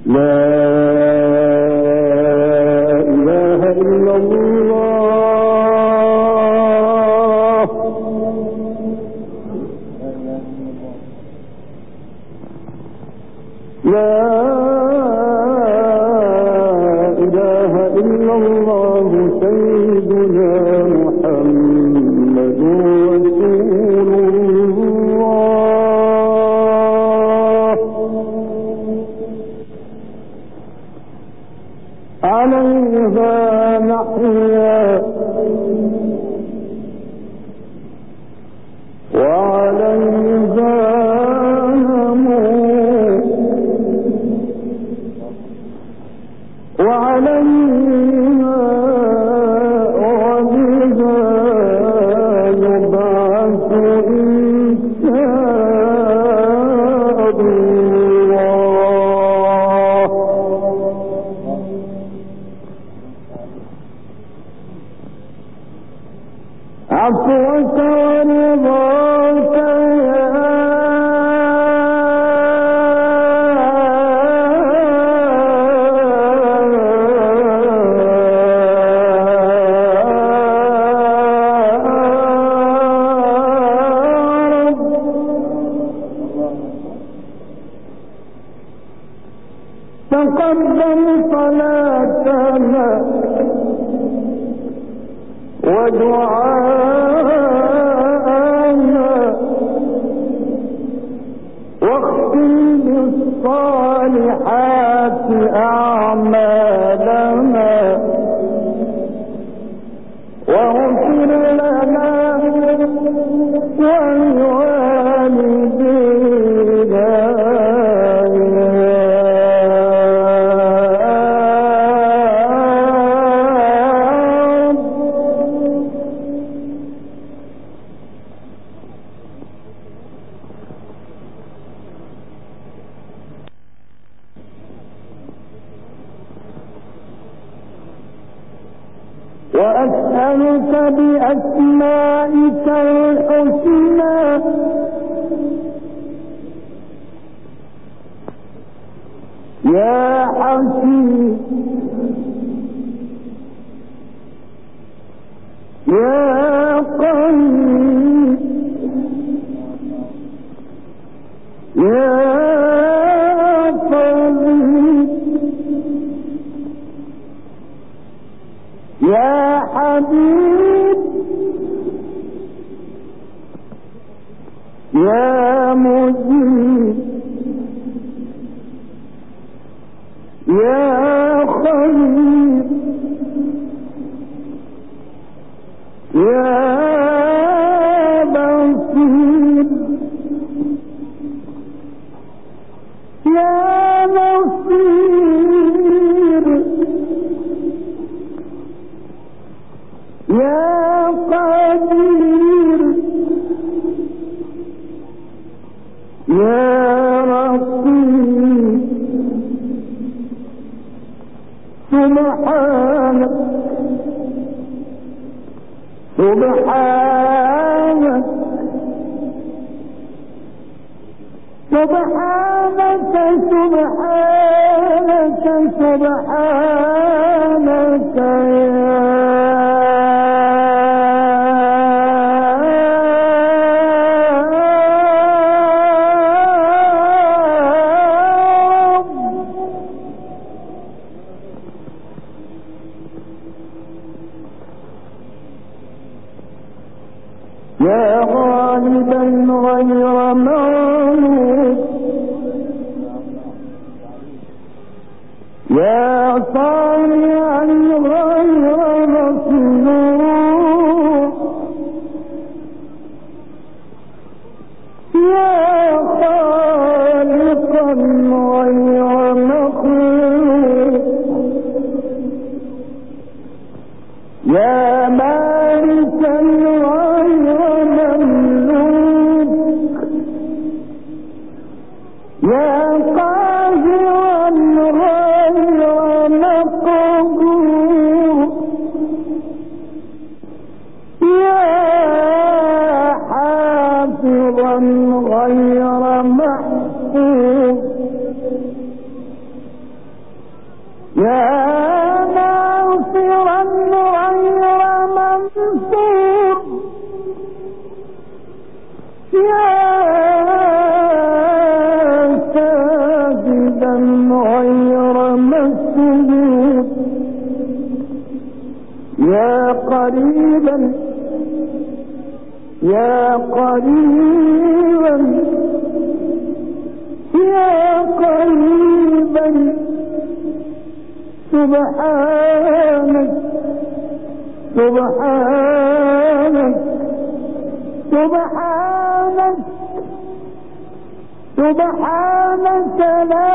تقبل صلاتنا ودعاءنا واختم بالصالحات أعمالنا واغفر لنا وأسألك بأسمائك الحسنى يا حكيم يا قوي يا يا حبيب يا مجيب يا خليل يا بصير يا نصير يا قدير يا رقيب سبحانك سبحانك سبحانك سبحانك سبحانك يا غالبا غير مغلوب يا صانعا غير مصنوع يا خالقا غير مخلوق يا مالكا يا قاهرا غير مقهور يا حافظا غير محفوظ يا ناصرا غير منصور يا ساجدا غير مسجود يا قريبا يا قريبا يا قريبا سبحانك سبحانك سبحانك سبحانك لا